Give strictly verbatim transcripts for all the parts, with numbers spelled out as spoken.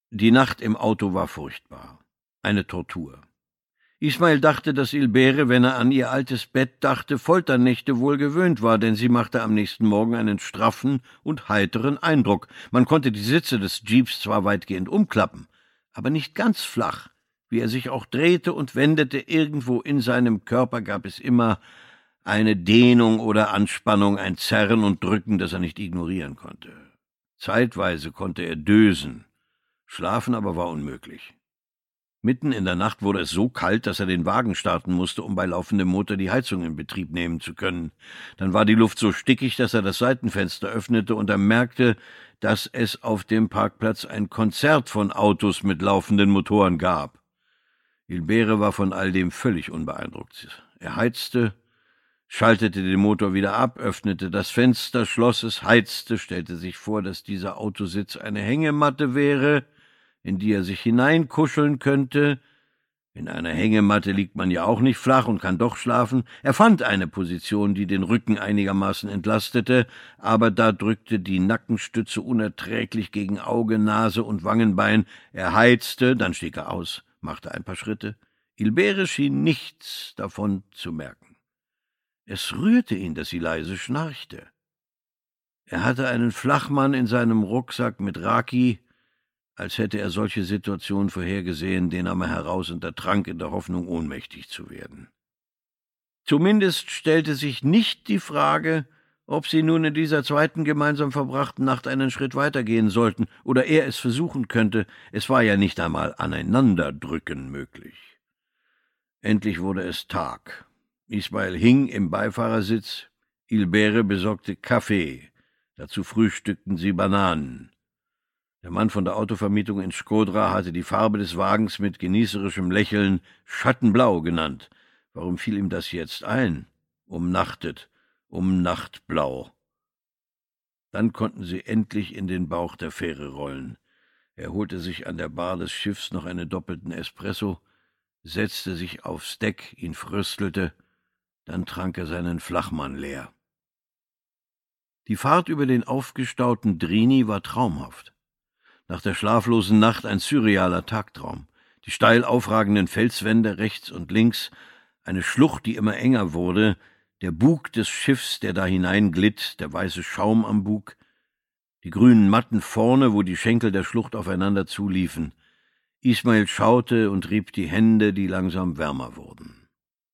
Die Nacht im Auto war furchtbar. Eine Tortur. Ismail dachte, dass Ilbere, wenn er an ihr altes Bett dachte, Folternächte wohl gewöhnt war, denn sie machte am nächsten Morgen einen straffen und heiteren Eindruck. Man konnte die Sitze des Jeeps zwar weitgehend umklappen, aber nicht ganz flach. Wie er sich auch drehte und wendete, irgendwo in seinem Körper gab es immer eine Dehnung oder Anspannung, ein Zerren und Drücken, das er nicht ignorieren konnte. Zeitweise konnte er dösen, schlafen aber war unmöglich. Mitten in der Nacht wurde es so kalt, dass er den Wagen starten musste, um bei laufendem Motor die Heizung in Betrieb nehmen zu können. Dann war die Luft so stickig, dass er das Seitenfenster öffnete und er merkte, dass es auf dem Parkplatz ein Konzert von Autos mit laufenden Motoren gab. Ilbere war von all dem völlig unbeeindruckt. Er heizte, schaltete den Motor wieder ab, öffnete das Fenster, schloss es, heizte, stellte sich vor, dass dieser Autositz eine Hängematte wäre, in die er sich hineinkuscheln könnte. In einer Hängematte liegt man ja auch nicht flach und kann doch schlafen. Er fand eine Position, die den Rücken einigermaßen entlastete, aber da drückte die Nackenstütze unerträglich gegen Auge, Nase und Wangenbein. Er heizte, dann stieg er aus, machte ein paar Schritte. Ilbere schien nichts davon zu merken. Es rührte ihn, dass sie leise schnarchte. Er hatte einen Flachmann in seinem Rucksack mit Raki. Als hätte er solche Situationen vorhergesehen, den nahm er heraus und ertrank in der Hoffnung, ohnmächtig zu werden. Zumindest stellte sich nicht die Frage, ob sie nun in dieser zweiten gemeinsam verbrachten Nacht einen Schritt weitergehen sollten oder er es versuchen könnte. Es war ja nicht einmal Aneinanderdrücken möglich. Endlich wurde es Tag. Ismail hing im Beifahrersitz, Ilbere besorgte Kaffee, dazu frühstückten sie Bananen. Der Mann von der Autovermietung in Shkodra hatte die Farbe des Wagens mit genießerischem Lächeln Schattenblau genannt. Warum fiel ihm das jetzt ein? Umnachtet, umnachtblau. Dann konnten sie endlich in den Bauch der Fähre rollen. Er holte sich an der Bar des Schiffs noch einen doppelten Espresso, setzte sich aufs Deck, ihn fröstelte, dann trank er seinen Flachmann leer. Die Fahrt über den aufgestauten Drini war traumhaft. Nach der schlaflosen Nacht ein surrealer Tagtraum. Die steil aufragenden Felswände rechts und links, eine Schlucht, die immer enger wurde, der Bug des Schiffs, der da hineinglitt, der weiße Schaum am Bug, die grünen Matten vorne, wo die Schenkel der Schlucht aufeinander zuliefen. Ismail schaute und rieb die Hände, die langsam wärmer wurden.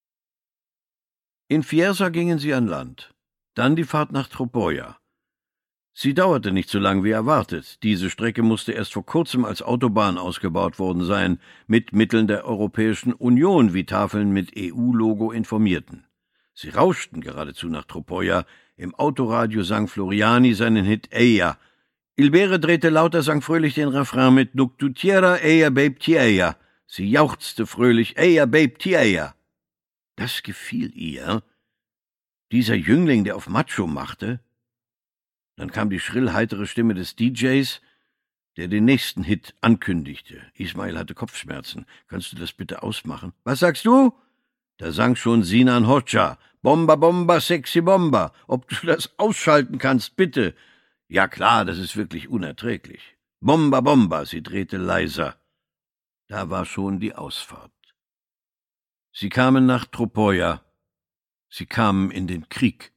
In Fiersa gingen sie an Land, dann die Fahrt nach Tropoja. Sie dauerte nicht so lang wie erwartet. Diese Strecke musste erst vor kurzem als Autobahn ausgebaut worden sein, mit Mitteln der Europäischen Union, wie Tafeln mit E U-Logo informierten. Sie rauschten geradezu nach Tropoja. Im Autoradio sang Floriani seinen Hit Eia. Ilbere drehte lauter, sang fröhlich den Refrain mit Nuk tu tierra, Eia, babe, tieia. Sie jauchzte fröhlich, Eia, babe, tieia. Das gefiel ihr. Dieser Jüngling, der auf Macho machte. Dann kam die schrill heitere Stimme des D Js, der den nächsten Hit ankündigte. Ismail hatte Kopfschmerzen. Kannst du das bitte ausmachen? Was sagst du? Da sang schon Sinan Hoxha. Bomba, Bomba, sexy Bomba. Ob du das ausschalten kannst, bitte. Ja klar, das ist wirklich unerträglich. Bomba, Bomba, sie drehte leiser. Da war schon die Ausfahrt. Sie kamen nach Tropoja. Sie kamen in den Krieg.